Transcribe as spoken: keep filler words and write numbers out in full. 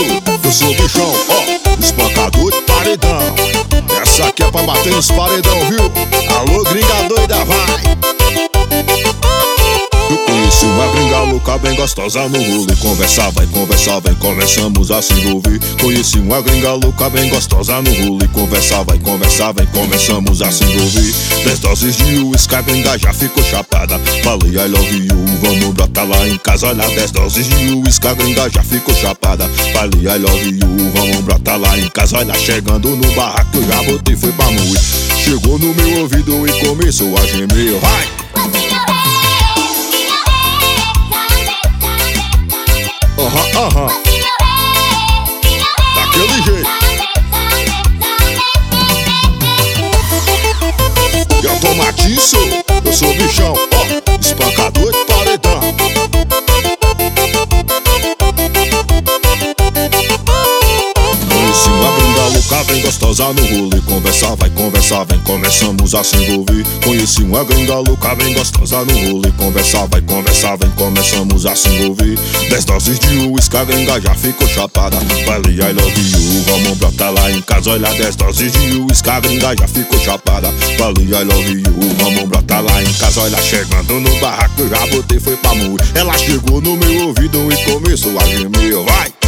eu sou o bichão, ó, espancador de paredão. Essa aqui é pra bater nos paredão, viu? Alô, gringa doida, vai! Eu conheci uma gringa louca bem gostosa no rolo. Conversar, vai conversar, vem, começamos a se envolver. Conheci uma gringa louca bem gostosa no rolo. Conversar, vai conversar, vem, começamos a se envolver. Dez doses de uísque, a gringa já ficou chapada. Falei I love you, vamos brotar lá em casa. Olha, dez doses de uísque, a gringa já ficou chapada. Falei I love you, vamos brotar lá em casa. Olha, chegando no barraco eu já botei, foi pra moer. Chegou no meu ouvido e começou a gemer, vai! Aham, aham, daquele jeito. E eu tô matiço, eu sou o bichão, ó, espancador de paredão. Conheci uma gringa louca bem gostosa no rolê. Conversar, vai conversar, vem, começamos a se envolver. Conheci uma gringa louca bem gostosa no rolê. Conversar, vai conversar, vem, começamos a se envolver. Dez doses de uísque, a gringa já ficou chapada. Falei I love you, vamos brotar lá em casa. Olha, dez doses de uísque, a gringa já ficou chapada. Falei I love you, vamos brotar lá em casa. Olha, chegando no barraco eu já botei, foi pra moer. Ela chegou no meu ouvido e começou a gemer, vai!